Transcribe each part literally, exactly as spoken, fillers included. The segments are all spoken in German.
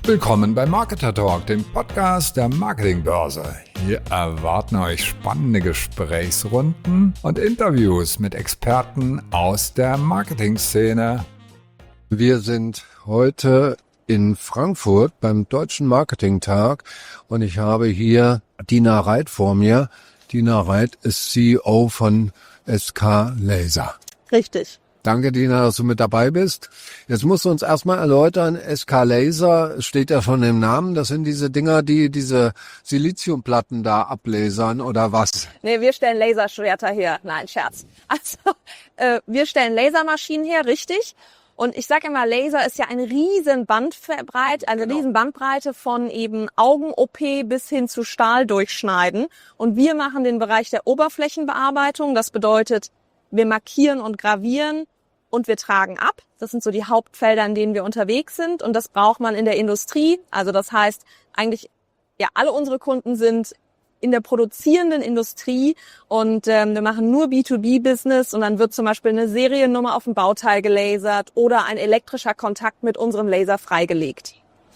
Willkommen bei Marketer Talk, dem Podcast der Marketingbörse. Hier erwarten euch spannende Gesprächsrunden und Interviews mit Experten aus der Marketingszene. Wir sind heute in Frankfurt beim Deutschen Marketingtag und ich habe hier Dina Reit vor mir. Dina Reit ist C E O von S K Laser. Richtig. Danke, Dina, dass du mit dabei bist. Jetzt musst du uns erstmal erläutern, S K Laser steht ja schon im Namen. Das sind diese Dinger, die diese Siliziumplatten da ablasern oder was? Nee, wir stellen Laserschwerter her. Nein, Scherz. Also, äh, wir stellen Lasermaschinen her, richtig. Und ich sage immer, Laser ist ja eine riesen Bandbreite, eine Genau. riesen Bandbreite von eben Augen-O P bis hin zu Stahl durchschneiden. Und wir machen den Bereich der Oberflächenbearbeitung. Das bedeutet, wir markieren und gravieren und wir tragen ab. Das sind so die Hauptfelder, in denen wir unterwegs sind. Und das braucht man in der Industrie. Also das heißt, eigentlich, ja, alle unsere Kunden sind in der produzierenden Industrie und ähm, wir machen nur B zwei B-Business und dann wird zum Beispiel eine Seriennummer auf dem Bauteil gelasert oder ein elektrischer Kontakt mit unserem Laser freigelegt.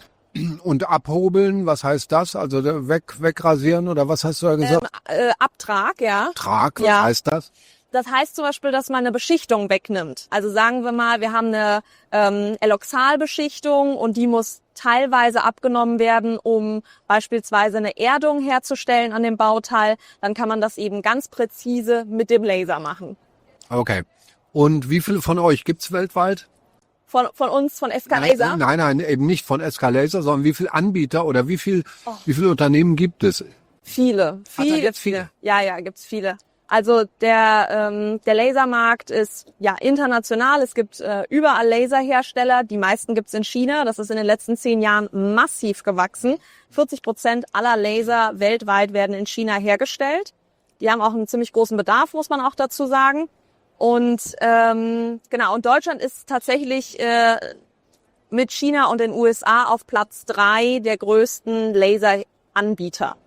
Und abhobeln, was heißt das? Also weg, wegrasieren oder was hast du da gesagt? Ähm, äh, Abtrag, ja. Trag, was ja. heißt das? Das heißt zum Beispiel, dass man eine Beschichtung wegnimmt. Also sagen wir mal, wir haben eine ähm, Eloxalbeschichtung und die muss teilweise abgenommen werden, um beispielsweise eine Erdung herzustellen an dem Bauteil. Dann kann man das eben ganz präzise mit dem Laser machen. Okay. Und wie viele von euch gibt's weltweit? Von, von uns, von S K Laser? Nein, nein, nein, eben nicht von S K Laser, sondern wie viele Anbieter oder wie viel, oh. wie viele Unternehmen gibt es? Viele, Hat er viele, jetzt viele. Ja, ja, gibt's viele. Also der ähm, der Lasermarkt ist ja international. Es gibt äh, überall Laserhersteller. Die meisten gibt's in China. Das ist in den letzten zehn Jahren massiv gewachsen. vierzig Prozent aller Laser weltweit werden in China hergestellt. Die haben auch einen ziemlich großen Bedarf, muss man auch dazu sagen. Und ähm, genau. Und Deutschland ist tatsächlich äh, mit China und den U S A auf Platz drei der größten Laseranbieter.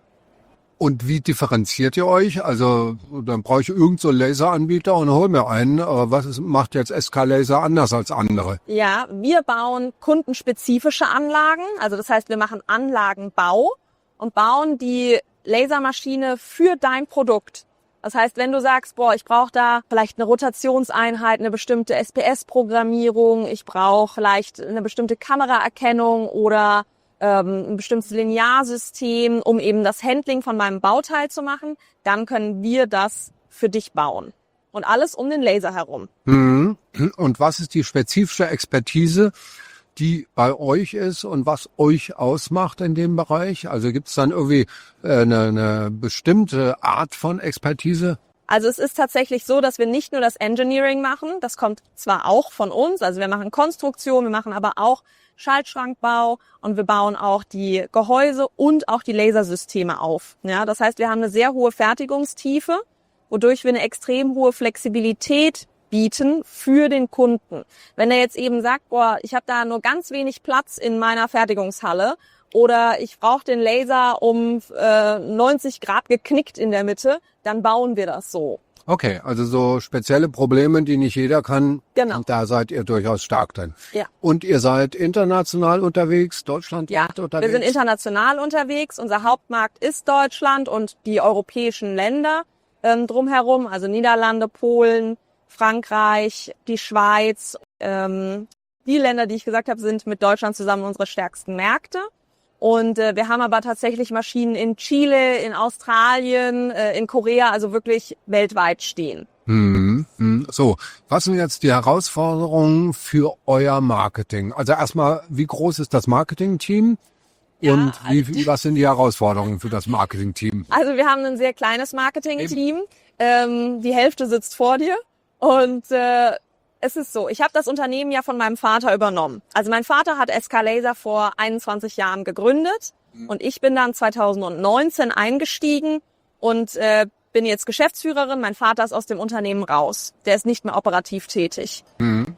Und wie differenziert ihr euch? Also dann brauche ich irgendeinen so Laseranbieter und hol mir einen. Aber was ist, macht jetzt S K Laser anders als andere? Ja, wir bauen kundenspezifische Anlagen. Also das heißt, wir machen Anlagenbau und bauen die Lasermaschine für dein Produkt. Das heißt, wenn du sagst, boah, ich brauche da vielleicht eine Rotationseinheit, eine bestimmte S P S-Programmierung, ich brauche vielleicht eine bestimmte Kameraerkennung oder ein bestimmtes Linearsystem, um eben das Handling von meinem Bauteil zu machen, dann können wir das für dich bauen. Und alles um den Laser herum. Mhm. Und was ist die spezifische Expertise, die bei euch ist und was euch ausmacht in dem Bereich? Also gibt es dann irgendwie eine, eine bestimmte Art von Expertise? Also es ist tatsächlich so, dass wir nicht nur das Engineering machen, das kommt zwar auch von uns, also wir machen Konstruktion, wir machen aber auch Schaltschrankbau und wir bauen auch die Gehäuse und auch die Lasersysteme auf. Ja, das heißt, wir haben eine sehr hohe Fertigungstiefe, wodurch wir eine extrem hohe Flexibilität bieten für den Kunden. Wenn er jetzt eben sagt, boah, ich habe da nur ganz wenig Platz in meiner Fertigungshalle oder ich brauche den Laser um äh, neunzig Grad geknickt in der Mitte, dann bauen wir das so. Okay, also so spezielle Probleme, die nicht jeder kann, Genau. Da seid ihr durchaus stark dann. Ja. Und ihr seid international unterwegs, Deutschland Ja, unterwegs? Wir sind international unterwegs. Unser Hauptmarkt ist Deutschland und die europäischen Länder ähm, drumherum, also Niederlande, Polen, Frankreich, die Schweiz. Ähm, die Länder, die ich gesagt habe, sind mit Deutschland zusammen unsere stärksten Märkte. Und äh, wir haben aber tatsächlich Maschinen in Chile, in Australien, äh, in Korea, also wirklich weltweit stehen. Hm, hm. So, was sind jetzt die Herausforderungen für euer Marketing? Also erstmal, wie groß ist das Marketing-Team? Ja, und wie, was sind die Herausforderungen für das Marketing-Team? Also wir haben ein sehr kleines Marketing-Team. Ähm, die Hälfte sitzt vor dir. Und äh, es ist so, ich habe das Unternehmen ja von meinem Vater übernommen. Also mein Vater hat S K Laser vor einundzwanzig Jahren gegründet mhm. und ich bin dann zweitausendneunzehn eingestiegen und äh, bin jetzt Geschäftsführerin. Mein Vater ist aus dem Unternehmen raus. Der ist nicht mehr operativ tätig. Mhm.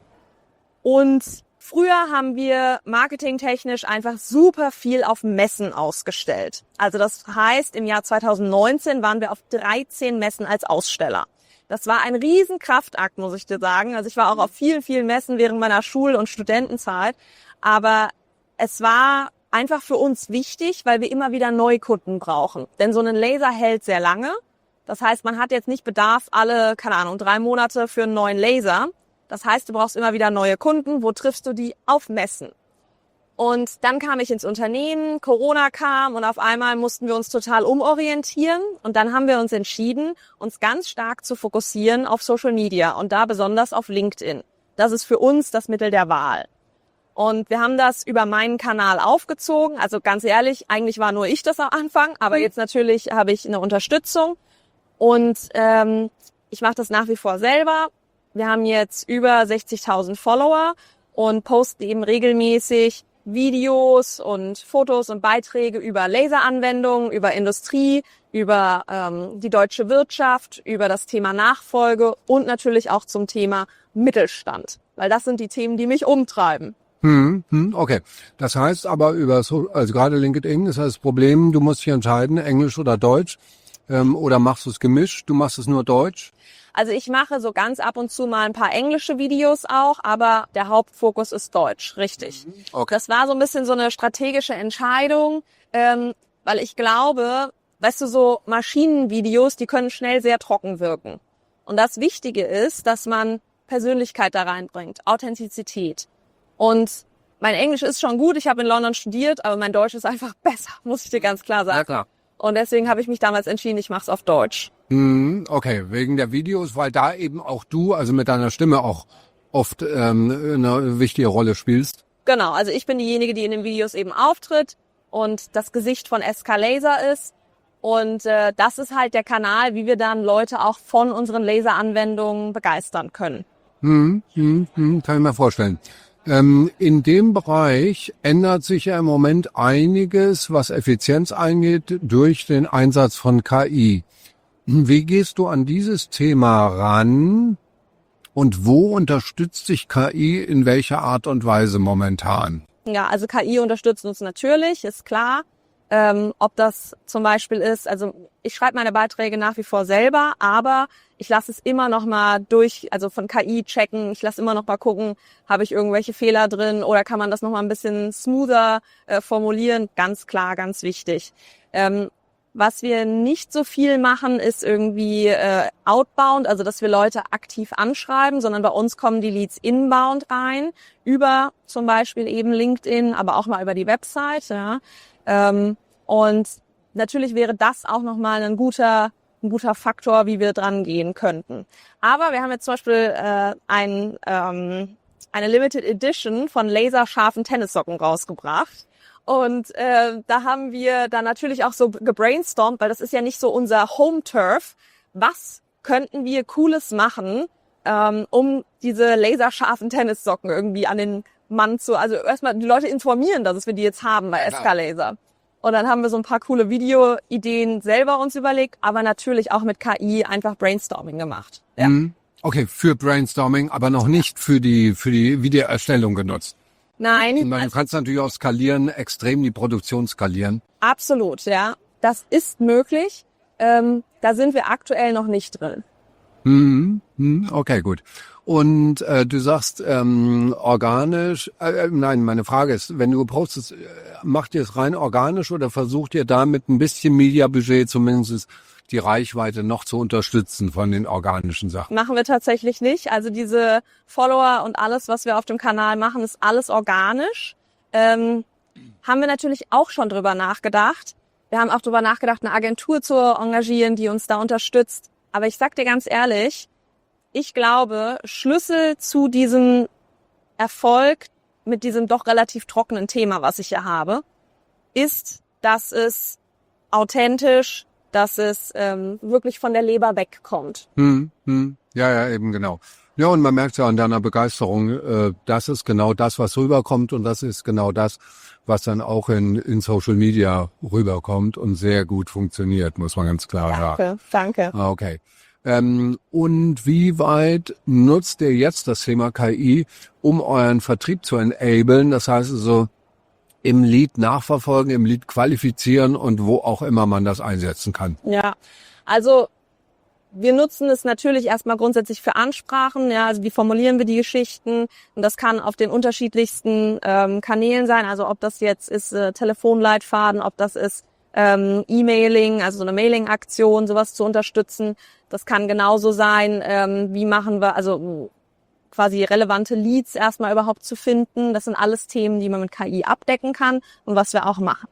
Und früher haben wir marketingtechnisch einfach super viel auf Messen ausgestellt. Also das heißt, im Jahr zweitausendneunzehn waren wir auf dreizehn Messen als Aussteller. Das war ein Riesenkraftakt, muss ich dir sagen. Also ich war auch auf vielen, vielen Messen während meiner Schul- und Studentenzeit. Aber es war einfach für uns wichtig, weil wir immer wieder Neukunden brauchen. Denn so ein Laser hält sehr lange. Das heißt, man hat jetzt nicht Bedarf alle, keine Ahnung, drei Monate für einen neuen Laser. Das heißt, du brauchst immer wieder neue Kunden. Wo triffst du die? Auf Messen. Und dann kam ich ins Unternehmen, Corona kam und auf einmal mussten wir uns total umorientieren. Und dann haben wir uns entschieden, uns ganz stark zu fokussieren auf Social Media und da besonders auf LinkedIn. Das ist für uns das Mittel der Wahl. Und wir haben das über meinen Kanal aufgezogen. Also ganz ehrlich, eigentlich war nur ich das am Anfang, aber jetzt natürlich habe ich eine Unterstützung. Und ähm, ich mache das nach wie vor selber. Wir haben jetzt über sechzigtausend Follower und posten eben regelmäßig Videos und Fotos und Beiträge über Laseranwendungen, über Industrie, über ähm, die deutsche Wirtschaft, über das Thema Nachfolge und natürlich auch zum Thema Mittelstand. Weil das sind die Themen, die mich umtreiben. Hm, hm, okay. Das heißt aber über so, also gerade LinkedIn ist das Problem, du musst dich entscheiden, Englisch oder Deutsch, ähm, oder machst du es gemischt, du machst es nur Deutsch? Also ich mache so ganz ab und zu mal ein paar englische Videos auch, aber der Hauptfokus ist Deutsch, richtig. Okay. Das war so ein bisschen so eine strategische Entscheidung, ähm, weil ich glaube, weißt du, so Maschinenvideos, die können schnell sehr trocken wirken. Und das Wichtige ist, dass man Persönlichkeit da reinbringt, Authentizität. Und mein Englisch ist schon gut, ich habe in London studiert, aber mein Deutsch ist einfach besser, muss ich dir ganz klar sagen. Ja, klar. Und deswegen habe ich mich damals entschieden, ich mache es auf Deutsch. Hm, okay, wegen der Videos, weil da eben auch du, also mit deiner Stimme auch oft ähm, eine wichtige Rolle spielst. Genau, also ich bin diejenige, die in den Videos eben auftritt und das Gesicht von S K Laser ist. Und äh, das ist halt der Kanal, wie wir dann Leute auch von unseren Laseranwendungen begeistern können. Hm, hm, hm, kann ich mir vorstellen. Ähm, in dem Bereich ändert sich ja im Moment einiges, was Effizienz angeht, durch den Einsatz von K I. Wie gehst du an dieses Thema ran und wo unterstützt sich K I in welcher Art und Weise momentan? Ja, also K I unterstützt uns natürlich, ist klar. Ähm, ob das zum Beispiel ist, also ich schreibe meine Beiträge nach wie vor selber, aber ich lasse es immer noch mal durch, also von K I checken. Ich lasse immer noch mal gucken, habe ich irgendwelche Fehler drin oder kann man das noch mal ein bisschen smoother äh, formulieren? Ganz klar, ganz wichtig. Ähm, was wir nicht so viel machen, ist irgendwie äh, outbound, also dass wir Leute aktiv anschreiben, sondern bei uns kommen die Leads inbound rein, über zum Beispiel eben LinkedIn, aber auch mal über die Website. Ja. Ähm, und natürlich wäre das auch nochmal ein guter, ein guter Faktor, wie wir dran gehen könnten. Aber wir haben jetzt zum Beispiel äh, ein, ähm, eine Limited Edition von laserscharfen Tennissocken rausgebracht. Und äh, da haben wir dann natürlich auch so gebrainstormt, weil das ist ja nicht so unser Home-Turf. Was könnten wir Cooles machen, ähm, um diese laserscharfen Tennissocken irgendwie an den Mann zu, also erstmal die Leute informieren, dass wir die jetzt haben bei S K Laser. Und dann haben wir so ein paar coole Video-Ideen selber uns überlegt, aber natürlich auch mit K I einfach Brainstorming gemacht. Ja. Okay, für Brainstorming, aber noch nicht für die für die Videoerstellung genutzt. Nein. Man also, kannst natürlich auch skalieren, extrem die Produktion skalieren. Absolut, ja. Das ist möglich. Ähm, da sind wir aktuell noch nicht drin. Mhm. Okay, gut. Und äh, du sagst ähm, organisch, äh, nein, meine Frage ist, wenn du postest, äh, macht ihr es rein organisch oder versucht ihr da mit ein bisschen Media-Budget zumindest die Reichweite noch zu unterstützen von den organischen Sachen? Machen wir tatsächlich nicht. Also diese Follower und alles, was wir auf dem Kanal machen, ist alles organisch. Ähm, haben wir natürlich auch schon drüber nachgedacht. Wir haben auch drüber nachgedacht, eine Agentur zu engagieren, die uns da unterstützt. Aber ich sag dir ganz ehrlich, ich glaube, Schlüssel zu diesem Erfolg mit diesem doch relativ trockenen Thema, was ich hier habe, ist, dass es authentisch, dass es ähm, wirklich von der Leber wegkommt. Hm, hm. Ja, ja, eben genau. Ja, und man merkt ja an deiner Begeisterung, äh, das ist genau das, was rüberkommt und das ist genau das, was dann auch in, in Social Media rüberkommt und sehr gut funktioniert, muss man ganz klar sagen. Danke, danke. Okay. Ähm, und wie weit nutzt ihr jetzt das Thema K I, um euren Vertrieb zu enablen? Das heißt also im Lead nachverfolgen, im Lead qualifizieren und wo auch immer man das einsetzen kann. Ja, also wir nutzen es natürlich erstmal grundsätzlich für Ansprachen, ja, also wie formulieren wir die Geschichten, und das kann auf den unterschiedlichsten ähm, Kanälen sein, also ob das jetzt ist äh, Telefonleitfaden, ob das ist ähm, E-Mailing, also so eine Mailing-Aktion, sowas zu unterstützen. Das kann genauso sein, ähm, wie machen wir, also quasi relevante Leads erstmal überhaupt zu finden. Das sind alles Themen, die man mit K I abdecken kann und was wir auch machen.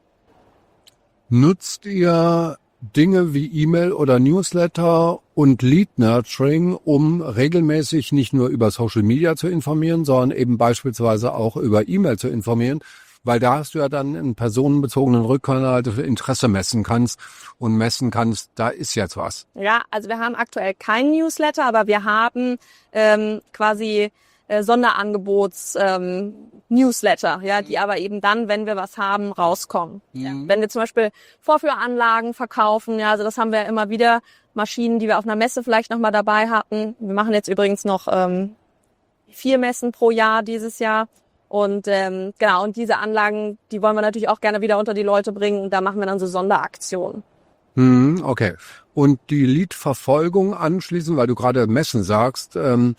Nutzt ihr Dinge wie E-Mail oder Newsletter und Lead Nurturing, um regelmäßig nicht nur über Social Media zu informieren, sondern eben beispielsweise auch über E-Mail zu informieren? Weil da hast du ja dann einen personenbezogenen Rückkanal, der Interesse messen kannst und messen kannst, da ist jetzt was. Ja, also wir haben aktuell keinen Newsletter, aber wir haben ähm, quasi äh, Sonderangebots ähm, Newsletter, ja, die aber eben dann, wenn wir was haben, rauskommen. Mhm. Ja. Wenn wir zum Beispiel Vorführanlagen verkaufen, ja, also das haben wir ja immer wieder, Maschinen, die wir auf einer Messe vielleicht nochmal dabei hatten. Wir machen jetzt übrigens noch ähm, vier Messen pro Jahr dieses Jahr. Und ähm, genau, und diese Anlagen, die wollen wir natürlich auch gerne wieder unter die Leute bringen. Und da machen wir dann so Sonderaktionen. Hm, okay. Und die Lead-Verfolgung anschließend, weil du gerade Messen sagst, ähm,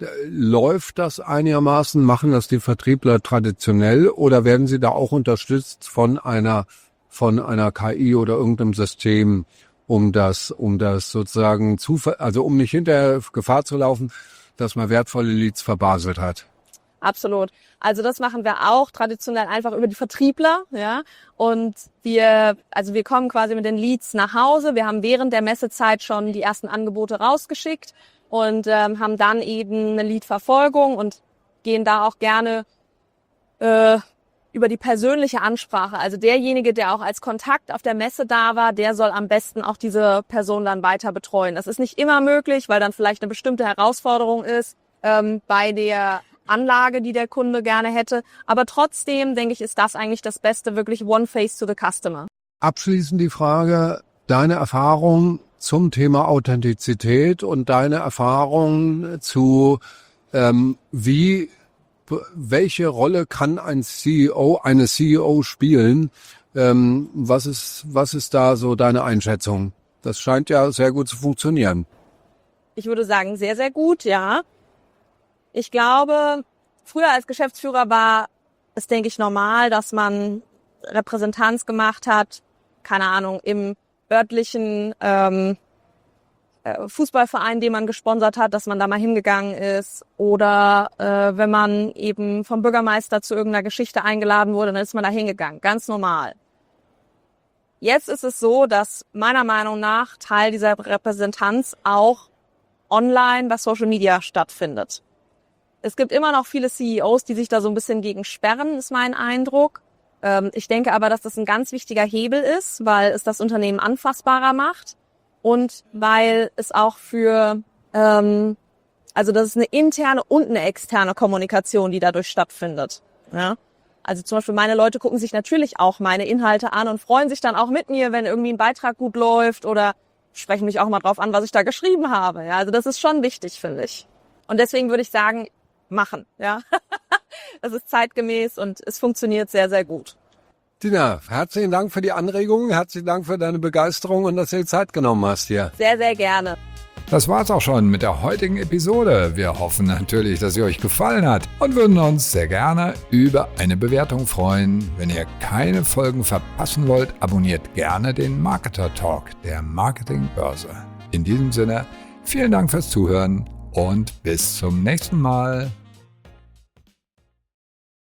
läuft das einigermaßen? Machen das die Vertriebler traditionell oder werden sie da auch unterstützt von einer von einer K I oder irgendeinem System, um das um das sozusagen zu, also um nicht hinterher Gefahr zu laufen, dass man wertvolle Leads verbaselt hat? Absolut. Also das machen wir auch traditionell einfach über die Vertriebler, ja. Und wir, also wir kommen quasi mit den Leads nach Hause. Wir haben während der Messezeit schon die ersten Angebote rausgeschickt und ähm, haben dann eben eine Lead-Verfolgung und gehen da auch gerne äh, über die persönliche Ansprache. Also derjenige, der auch als Kontakt auf der Messe da war, der soll am besten auch diese Person dann weiter betreuen. Das ist nicht immer möglich, weil dann vielleicht eine bestimmte Herausforderung ist ähm, bei der Anlage, die der Kunde gerne hätte. Aber trotzdem, denke ich, ist das eigentlich das Beste, wirklich One Face to the Customer. Abschließend die Frage, deine Erfahrung zum Thema Authentizität und deine Erfahrung zu, ähm, wie, welche Rolle kann ein C E O, eine C E O spielen? Ähm, was ist, was ist da so deine Einschätzung? Das scheint ja sehr gut zu funktionieren. Ich würde sagen, sehr, sehr gut, ja. Ich glaube, früher als Geschäftsführer war es, denke ich, normal, dass man Repräsentanz gemacht hat, keine Ahnung, im örtlichen ähm, Fußballverein, den man gesponsert hat, dass man da mal hingegangen ist. Oder äh, wenn man eben vom Bürgermeister zu irgendeiner Geschichte eingeladen wurde, dann ist man da hingegangen. Ganz normal. Jetzt ist es so, dass meiner Meinung nach Teil dieser Repräsentanz auch online bei Social Media stattfindet. Es gibt immer noch viele C E Os, die sich da so ein bisschen gegen sperren, ist mein Eindruck. Ähm, ich denke aber, dass das ein ganz wichtiger Hebel ist, weil es das Unternehmen anfassbarer macht und weil es auch für, ähm, also das ist eine interne und eine externe Kommunikation, die dadurch stattfindet. Ja? Also zum Beispiel meine Leute gucken sich natürlich auch meine Inhalte an und freuen sich dann auch mit mir, wenn irgendwie ein Beitrag gut läuft oder sprechen mich auch mal drauf an, was ich da geschrieben habe. Ja? Also das ist schon wichtig, finde ich. Und deswegen würde ich sagen, machen, ja. Das ist zeitgemäß und es funktioniert sehr, sehr gut. Tina, herzlichen Dank für die Anregungen, herzlichen Dank für deine Begeisterung und dass du dir Zeit genommen hast hier. Sehr, sehr gerne. Das war's auch schon mit der heutigen Episode. Wir hoffen natürlich, dass sie euch gefallen hat und würden uns sehr gerne über eine Bewertung freuen. Wenn ihr keine Folgen verpassen wollt, abonniert gerne den Marketer Talk der Marketingbörse. In diesem Sinne, vielen Dank fürs Zuhören und bis zum nächsten Mal.